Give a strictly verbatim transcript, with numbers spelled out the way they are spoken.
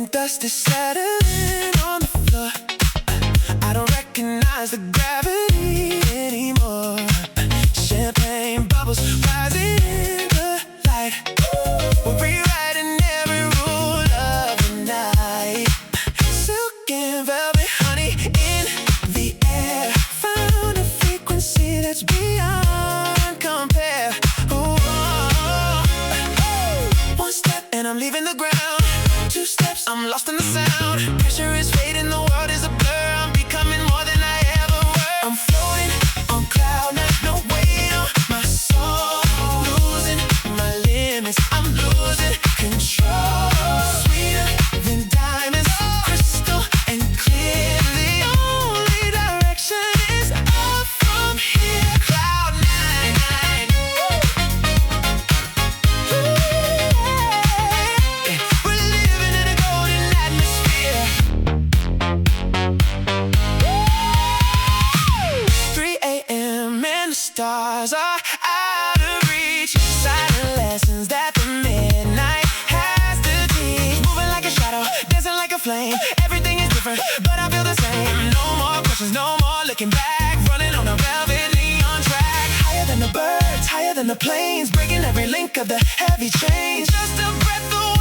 and dust is settling on the floor. I don't recognize the gravity anymore. Champagne bubbles rising in the light. We're rewriting every rule of the night. Silk and velvet, honey, in the air. Found a frequency that's beyond compare. Ooh, oh, oh. One step and I'm leaving the ground. Two steps, I'm lost in the sound. Pressure is fading, the world is a blur. I'm becoming more than I ever were. I'm floating on cloud nine, no weight on my soul. Losing my limits, I'm losing control. Sweeter than diamonds, crystal and clear. The only direction is up from here. Cloud nine, nine. Ooh, yeah. We're living in a golden atmosphere. three A M and the stars are out of reach. Silent lessons that the midnight has to teach. Moving like a shadow, dancing like a flame. Everything is different, but I feel the same. No more questions, no more looking back. Running on a velvet neon track. Higher than the birds, higher than the planes. Breaking every link of the heavy chains. Just a breath away.